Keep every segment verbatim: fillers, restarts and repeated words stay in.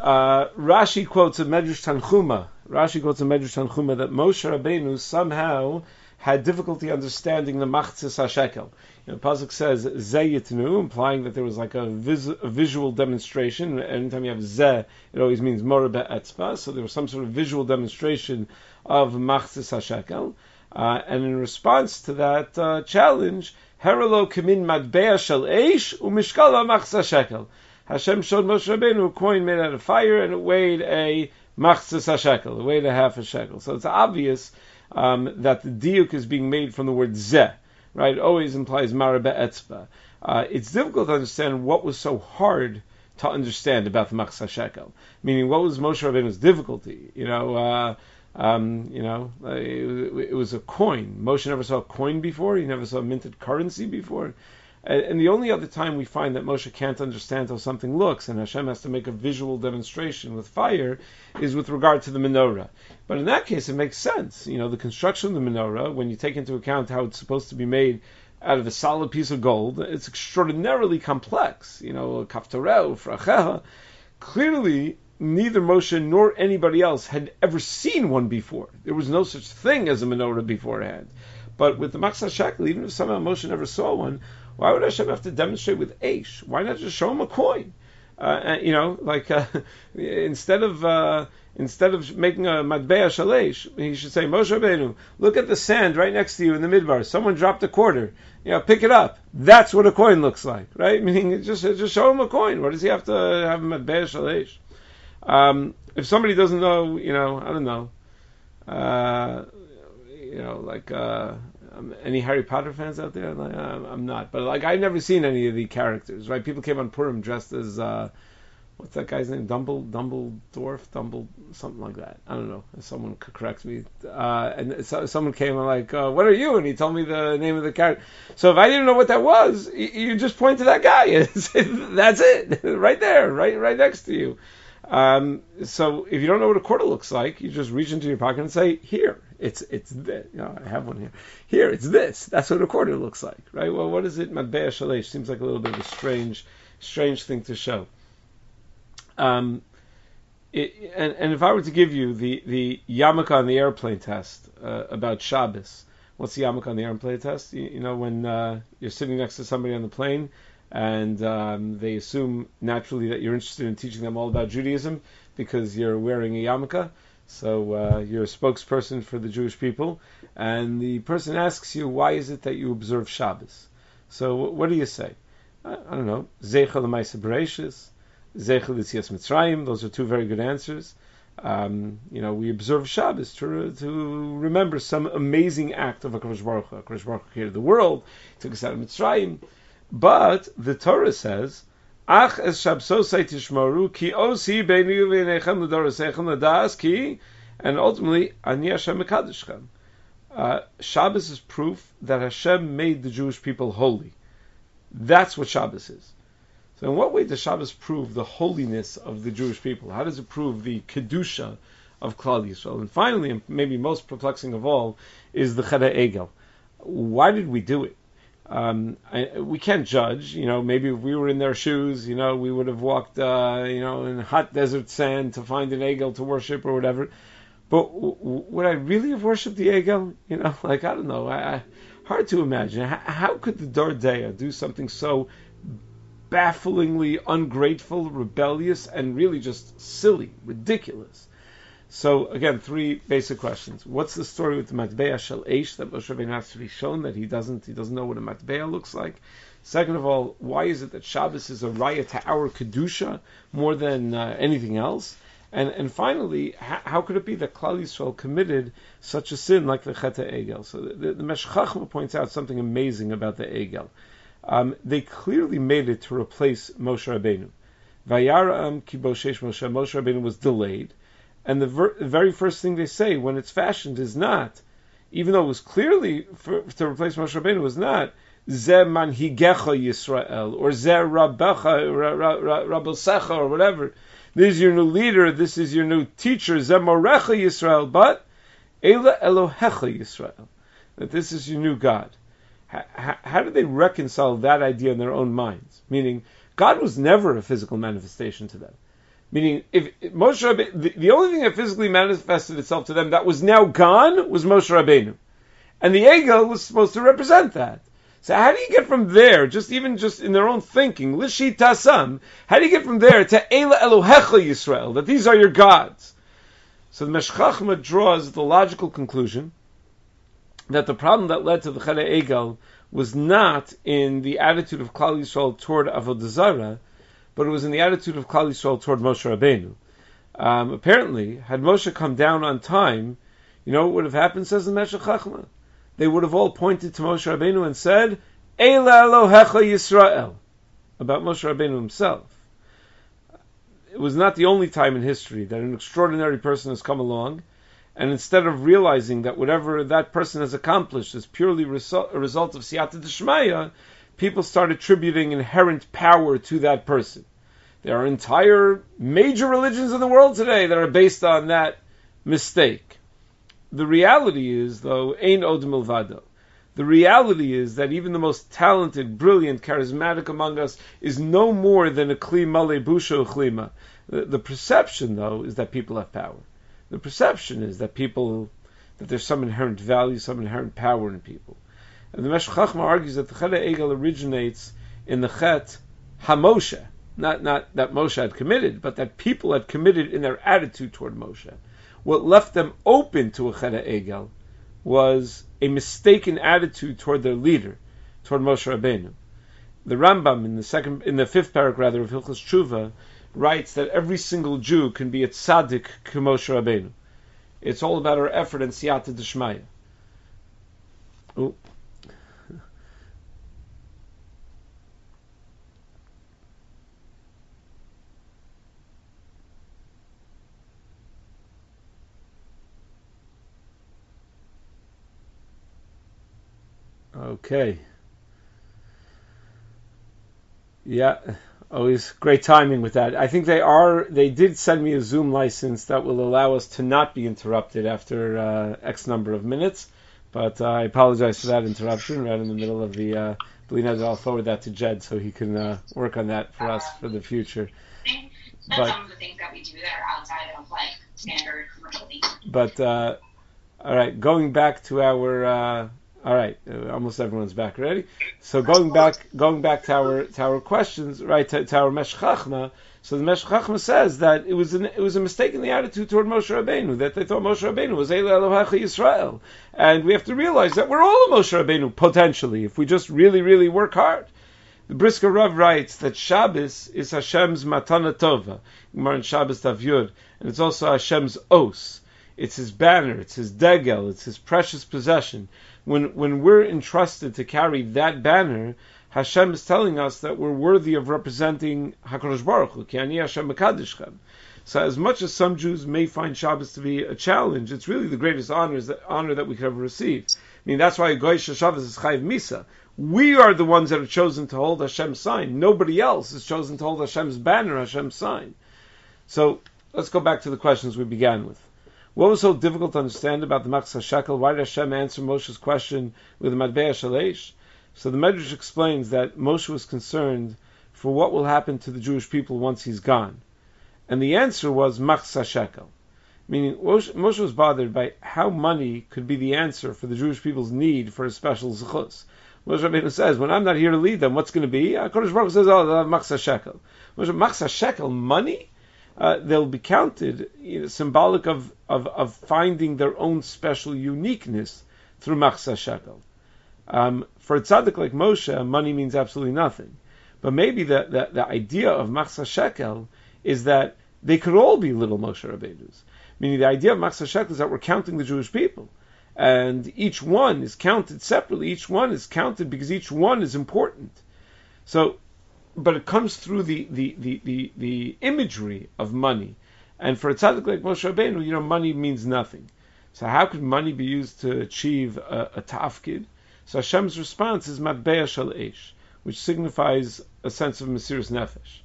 uh, Rashi quotes a Medrash Tanchuma. Rashi quotes a Medrash Tanchuma that Moshe Rabbeinu somehow had difficulty understanding the Machzis HaShekel. You know, Pasuk says Zeh Yitnu, implying that there was like a, vis- a visual demonstration. Anytime you have Zeh, it always means Moreh Be'etzba. So there was some sort of visual demonstration of Machzis HaShekel. Uh, and in response to that uh, challenge, Heralo Kamin Madbea Shel Eish Umishkala Machzis HaShekel. Hashem showed Moshe Rabbeinu a coin made out of fire, and it weighed a Machzis HaShekel. It weighed a half a shekel. So it's obvious um, that the diuk is being made from the word Zeh. Right, it always implies Moreh Be'etzba. Uh, it's difficult to understand what was so hard to understand about the Machzis HaShekel. Meaning, what was Moshe Rabbeinu's difficulty? You know, uh, um, you know, uh, it, it was a coin. Moshe never saw a coin before. He never saw minted currency before. And, and the only other time we find that Moshe can't understand how something looks, and Hashem has to make a visual demonstration with fire, is with regard to the menorah. But in that case, it makes sense. You know, the construction of the menorah, when you take into account how it's supposed to be made out of a solid piece of gold, it's extraordinarily complex. You know, kaftareu, fracheha. Clearly, neither Moshe nor anybody else had ever seen one before. There was no such thing as a menorah beforehand. But with the Machzis HaShekel, even if somehow Moshe never saw one, why would Hashem have to demonstrate with Eish? Why not just show him a coin? Uh, you know, like uh, instead of uh, instead of making a Madbea Shalesh, he should say, Moshe Rabbeinu, look at the sand right next to you in the midbar. Someone dropped a quarter. You know, pick it up. That's what a coin looks like, right? Meaning, just just show him a coin. What does he have to have a Madbea Shalesh? Um, if somebody doesn't know, you know, I don't know, uh, you know, like. Uh, Um, any Harry Potter fans out there? Like, I'm, I'm not, but like I've never seen any of the characters. Right? People came on Purim dressed as uh, what's that guy's name? Dumble, Dumbledore, Dumble, something like that. I don't know. Someone could correct me. Uh, and so, someone came and like, uh, "What are you?" And he told me the name of the character. So if I didn't know what that was, you, you just point to that guy. That's it, right there, right, right next to you. Um, so if you don't know what a quarter looks like, you just reach into your pocket and say, "Here, it's it's this." You know, I have one here. Here, it's this. That's what a quarter looks like, right? Well, what is it? Madbea Shalesh seems like a little bit of a strange, strange thing to show. Um, it, and and if I were to give you the the yarmulke on the airplane test uh, about Shabbos, what's the yarmulke on the airplane test? You, you know, when uh, you're sitting next to somebody on the plane, and um, they assume naturally that you're interested in teaching them all about Judaism because you're wearing a yarmulke. So uh, you're a spokesperson for the Jewish people, and the person asks you, why is it that you observe Shabbos? So what do you say? I, I don't know. Zeicha l'maaseh bereishis, Zeicha l'yetzias Mitzrayim. Those are two very good answers. Um, you know, we observe Shabbos to, to remember some amazing act of HaKadosh Baruch Hu. HaKadosh Baruch Hu created the world, took us out of Mitzrayim. But the Torah says, Ach es Shabsosai tishmaru ki osi beini v'nechem l'dorosechem l'das ki, and ultimately Ani Hashem mekadoshchem. Uh, Shabbos is proof that Hashem made the Jewish people holy. That's what Shabbos is. So in what way does Shabbos prove the holiness of the Jewish people? How does it prove the kedusha of Klal Yisrael? And finally, and maybe most perplexing of all, is the Cheder Egel. Why did we do it? Um, I, we can't judge, you know, maybe if we were in their shoes, you know, we would have walked, uh, you know, in hot desert sand to find an Egel to worship or whatever. But w- w- would I really have worshipped the Egel? You know, like, I don't know. I, I, hard to imagine. How, how could the Dordea do something so bafflingly ungrateful, rebellious, and really just silly, ridiculous? So again, three basic questions. What's the story with the Matbea Shel Eish that Moshe Rabbeinu has to be shown that he doesn't he doesn't know what a Matbea looks like? Second of all, why is it that Shabbos is a raya to our kedusha more than uh, anything else? And and finally, how, how could it be that Klal Yisrael committed such a sin like the Chetah Egel? So the, the, the Meshech Chochmah points out something amazing about the Egel. Um, they clearly made it to replace Moshe Rabbeinu. Vayaram ki boshesh Moshe. Moshe Rabbeinu was delayed. And the, ver- the very first thing they say when it's fashioned is not, even though it was clearly for, to replace Moshe Rabbeinu, was not Zeh manhigecha Yisrael or Zeh rabbecha rabbesecha or whatever. This is your new leader. This is your new teacher. Zeh morecha Yisrael, but Ela Elohecha Yisrael. That this is your new God. How, how, how do they reconcile that idea in their own minds? Meaning, God was never a physical manifestation to them. Meaning, if Moshe Rabbeinu, the, the only thing that physically manifested itself to them that was now gone was Moshe Rabbeinu. And the Egel was supposed to represent that. So how do you get from there, just even just in their own thinking, Lishi Tasam, how do you get from there to Eila Elohecha Yisrael, that these are your gods? So the Meshech Chochmah draws the logical conclusion that the problem that led to the Cheder Egel was not in the attitude of Klal Yisrael toward Avodah Zarah, but it was in the attitude of Klal Yisrael toward Moshe Rabbeinu. Um, apparently, had Moshe come down on time, you know what would have happened, says the Meshech Chochmah? They would have all pointed to Moshe Rabbeinu and said, Eila Elohecha Yisrael, about Moshe Rabbeinu himself. It was not the only time in history that an extraordinary person has come along, and instead of realizing that whatever that person has accomplished is purely result, a result of Siyata D'Shmaya, people start attributing inherent power to that person. There are entire major religions in the world today that are based on that mistake. The reality is, though, ein od milvado. The reality is that even the most talented, brilliant, charismatic among us is no more than a kli male busha uchlima. The, the perception, though, is that people have power. The perception is that people, that there's some inherent value, some inherent power in people. And the Meshech Chochmah argues that the Cheder Egel originates in the Chet HaMoshe. Not, not that Moshe had committed, but that people had committed in their attitude toward Moshe. What left them open to a Cheder Egel was a mistaken attitude toward their leader, toward Moshe Rabbeinu. The Rambam in the second, in the fifth parak rather of Hilchos Tshuva writes that every single Jew can be a tzaddik k'Moshe Rabbeinu. It's all about our effort and siyata d'shmaya. Ooh. Okay. Yeah, always great timing with that. I think they are, they did send me a Zoom license that will allow us to not be interrupted after uh, X number of minutes, but uh, I apologize for that interruption right in the middle of the, uh, I'll forward that to Jed so he can uh, work on that for us for the future. That's but, some of the things that we do that are outside of like standard commercial league. But, uh, all right, going back to our, uh, all right, uh, almost everyone's back already. So going back, going back to our to our questions, right? To, to our Meshech Chochmah. So the Meshech Chochmah says that it was an, it was a mistake in the attitude toward Moshe Rabbeinu, that they thought Moshe Rabbeinu was Eila Elohecha Yisrael, and we have to realize that we're all a Moshe Rabbeinu potentially if we just really, really work hard. The Brisker Rav writes that Shabbos is Hashem's matana tova, Gemara in Shabbos Tav Yud, and it's also Hashem's os. It's his banner, it's his degel, it's his precious possession. When when we're entrusted to carry that banner, Hashem is telling us that we're worthy of representing HaKadosh Baruch Hu, Ki ani Hashem mekadeschem. So as much as some Jews may find Shabbos to be a challenge, it's really the greatest honor that, honor that we could ever receive. I mean, that's why Goy Shabbos is Chayiv Misa. We are the ones that are chosen to hold Hashem's sign. Nobody else is chosen to hold Hashem's banner, Hashem's sign. So let's go back to the questions we began with. What was so difficult to understand about the Machzah Shekel? Why did Hashem answer Moshe's question with the Matbeah Shalesh? So the Medrash explains that Moshe was concerned for what will happen to the Jewish people once he's gone. And the answer was Machzah Shekel. Meaning, Moshe was bothered by how money could be the answer for the Jewish people's need for a special zechus. Moshe Rabbeinu says, when I'm not here to lead them, what's going to be? HaKadosh Baruch Hu says, oh, they'll have Machzah Shekel. Moshe, Machzah Shekel, money? Uh, they'll be counted, you know, symbolic of, of, of finding their own special uniqueness through Machzah Shekel. Um, for a tzaddik like Moshe, money means absolutely nothing. But maybe the, the, the idea of Machzah Shekel is that they could all be little Moshe Rabbeinus. Meaning the idea of Machzah Shekel is that we're counting the Jewish people. And each one is counted separately. Each one is counted because each one is important. So, but it comes through the, the, the, the, the imagery of money. And for a tzaddik like Moshe Rabbeinu, you know, money means nothing. So how could money be used to achieve a, a tafkid? So Hashem's response is Matbeah Shalesh, which signifies a sense of Mesiras Nefesh.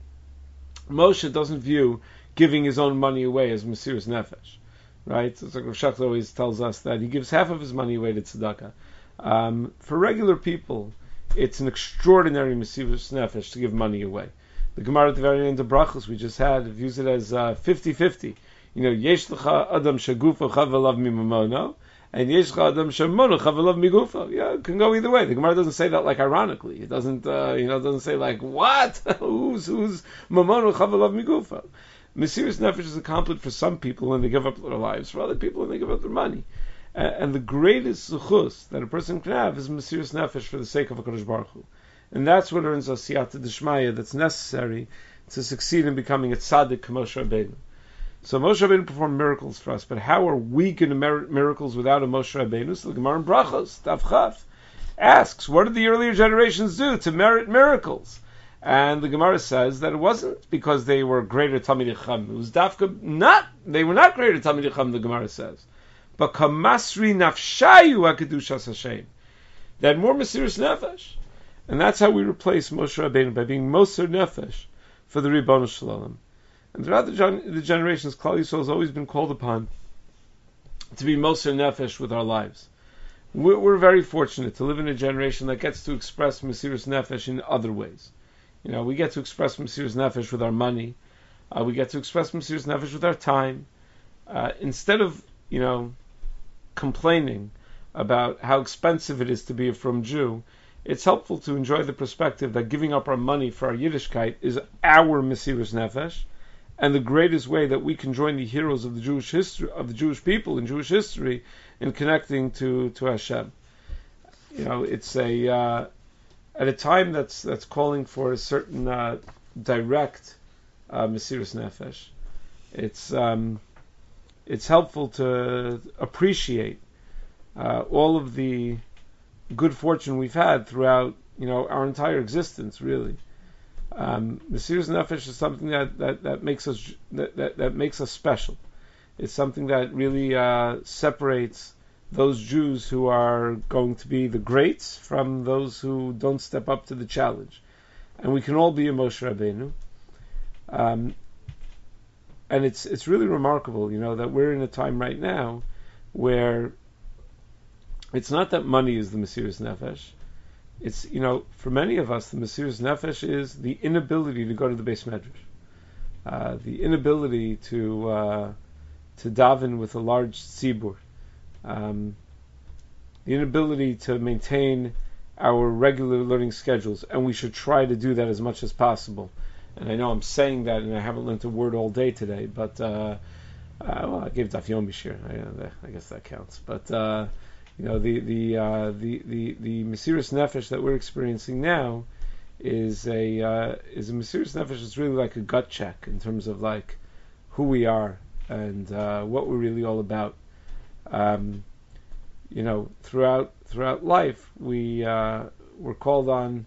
Moshe doesn't view giving his own money away as Mesiras Nefesh. Right? So it's like Rav Shach always tells us that he gives half of his money away to tzedakah. Um, for regular people, it's an extraordinary Mesiras Nefesh to give money away. The Gemara at the very end of Brachos we just had views it as uh, fifty-fifty. You know, Yesh L'cha Adam Shagufo Chavalav Mimamono, and Yesh L'cha Adam Shamono Chavalav Migufo. Yeah, it can go either way. The Gemara doesn't say that like ironically. It doesn't, uh, you know, it doesn't say like, what? who's, who's Mamono Chavalav Migufo? Mesiras Nefesh is accomplished for some people when they give up their lives, for other people when they give up their money. Uh, and the greatest zuchus that a person can have is Mesiras Nefesh for the sake of HaKadosh Baruch Hu. And that's what earns us siyata d'shmaya that's necessary to succeed in becoming a tzaddik Moshe Rabbeinu. So Moshe Rabbeinu performed miracles for us, but how are we going to merit miracles without a Moshe Rabbeinu? So the Gemara in Brachos, Daf Chaf, asks, what did the earlier generations do to merit miracles? And the Gemara says that it wasn't because they were greater Talmidei Chacham. It was dafka not, they were not greater Talmidei Chacham, the Gemara says. But kamasri nafshayu hakedushas Hashem. They had more Mesiras Nefesh. And that's how we replace Moshe Rabbeinu, by being Moser Nefesh for the Ribbon Shalom. And throughout the, gen- the generations, Klal Yisrael has always been called upon to be Moser Nefesh with our lives. We're, we're very fortunate to live in a generation that gets to express Mesiras Nefesh in other ways. You know, we get to express Mesiras Nefesh with our money. Uh, we get to express Mesiras Nefesh with our time. Uh, instead of, you know, complaining about how expensive it is to be a frum Jew, it's helpful to enjoy the perspective that giving up our money for our Yiddishkeit is our Mesiras Nefesh, and the greatest way that we can join the heroes of the Jewish history, of the Jewish people in Jewish history, in connecting to, to Hashem. You know, it's a uh, at a time that's that's calling for a certain uh, direct uh, Mesiras Nefesh. It's um, it's helpful to appreciate uh, all of the good fortune we've had throughout, you know, our entire existence, really. Um, Mesiras Nefesh is something that, that, that makes us that, that, that makes us special. It's something that really uh, separates those Jews who are going to be the greats from those who don't step up to the challenge. And we can all be a Moshe Rabbeinu. Um, and it's it's really remarkable, you know, that we're in a time right now where it's not that money is the Mesiras Nefesh. It's, you know, for many of us, the Mesiras Nefesh is the inability to go to the Beis Medrash, uh, the inability to uh, to daven with a large tzibur, um, the inability to maintain our regular learning schedules, and we should try to do that as much as possible. And I know I'm saying that, and I haven't learned a word all day today, but uh, uh, well, I gave Daf Yomi Shir. I, I guess that counts, but. Uh, You know, the the uh, the the the Mesiras Nefesh that we're experiencing now is a uh, is a Mesiras Nefesh that's really like a gut check in terms of like who we are and uh, what we're really all about. Um, you know, throughout throughout life, we uh, were called on.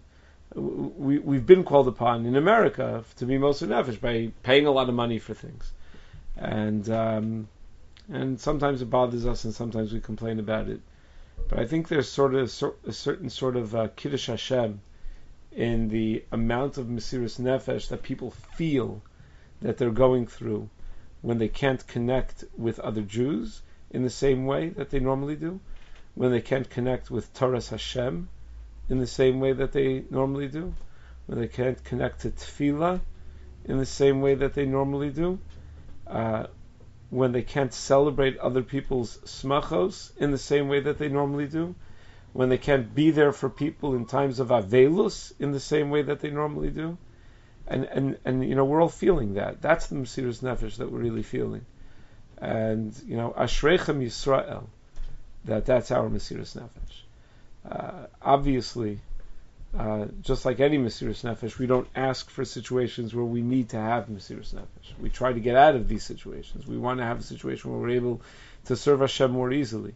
We we've been called upon in America to be Moser Nefesh by paying a lot of money for things, and um, and sometimes it bothers us, and sometimes we complain about it. But I think there's sort of a certain sort of uh, Kiddush Hashem in the amount of Mesiras Nefesh that people feel that they're going through when they can't connect with other Jews in the same way that they normally do, when they can't connect with Torah's Hashem in the same way that they normally do, when they can't connect to Tefillah in the same way that they normally do, uh, when they can't celebrate other people's smachos in the same way that they normally do, when they can't be there for people in times of avelus in the same way that they normally do. And, and, and you know, we're all feeling that. That's the Mesiras Nefesh that we're really feeling. And, you know, Ashreichem Yisrael, that that's our Mesiras Nefesh. Uh, obviously, Uh, just like any Mesiras Nefesh, we don't ask for situations where we need to have Mesiras Nefesh. We try to get out of these situations. We want to have a situation where we're able to serve Hashem more easily.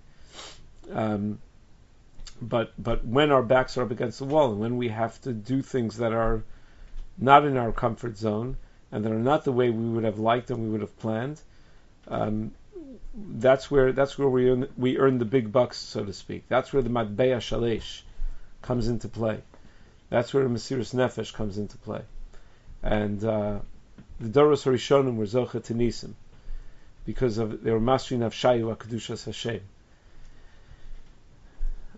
Um, but but when our backs are up against the wall, and when we have to do things that are not in our comfort zone, and that are not the way we would have liked and we would have planned, um, that's where that's where we earn, we earn the big bucks, so to speak. That's where the Matbeya Shalesh comes into play. That's where Mesiras Nefesh comes into play. And uh, the Doros Harishonim were Zocha Tenisim, because of they were Masri Nafshayu HaKadushas Hashem.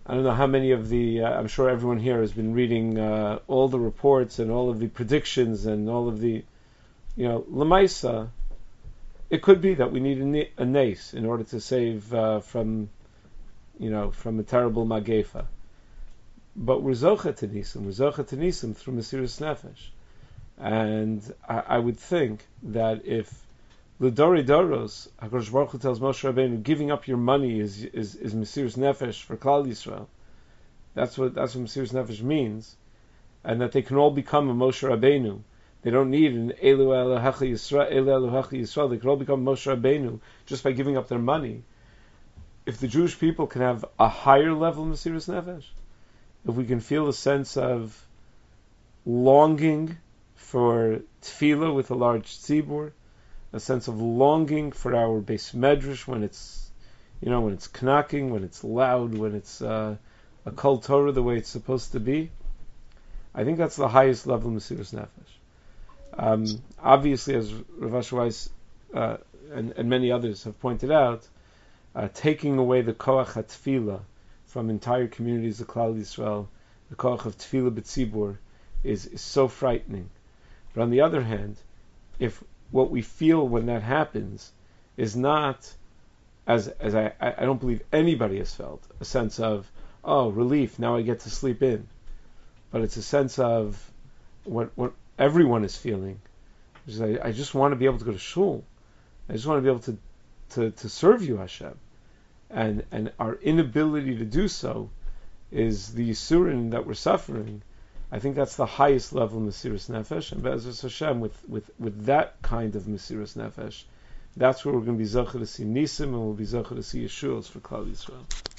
I don't know how many of the, uh, I'm sure everyone here has been reading uh, all the reports and all of the predictions and all of the, you know, Lamaisa, it could be that we need a, a nace in order to save uh, from, you know, from a terrible magefa. But we're zocha to nisim, we're zocha to nisim through Mesiras Nefesh. And I, I would think that if L'Dori Doros, HaKadosh Baruch Hu tells Moshe Rabbeinu, giving up your money is is, is Mesiras Nefesh for Klal Yisrael. That's what that's what Mesiras Nefesh means, and that they can all become a Moshe Rabbeinu. They don't need an Elu Elohecha Yisrael. Elu Elohecha Yisrael. They can all become Moshe Rabbeinu just by giving up their money. If the Jewish people can have a higher level of Mesiras Nefesh, if we can feel a sense of longing for tefillah with a large tzibur, a sense of longing for our Beis Medrash when it's, you know, when it's knocking, when it's loud, when it's uh, a kol Torah the way it's supposed to be, I think that's the highest level of Mesiras Nefesh. Um, obviously, as Rav Asher Weiss uh, and, and many others have pointed out, uh, taking away the koach ha-tefillah from entire communities of Klal Yisrael, the koach of tefillah b'tzibur, is, is so frightening. But on the other hand, if what we feel when that happens is not, as as I, I don't believe anybody has felt, a sense of, oh, relief, now I get to sleep in. But it's a sense of what what everyone is feeling. Which is I, I just want to be able to go to shul. I just want to be able to, to, to serve you, Hashem. And and our inability to do so is the yisurin that we're suffering. I think that's the highest level of Mesiras Nefesh, and Be'ezus Hashem, with, with, with that kind of Mesiras Nefesh, that's where we're going to be zocher to see Nisim, and we'll be zocher to see Yeshuos for Klal Yisrael.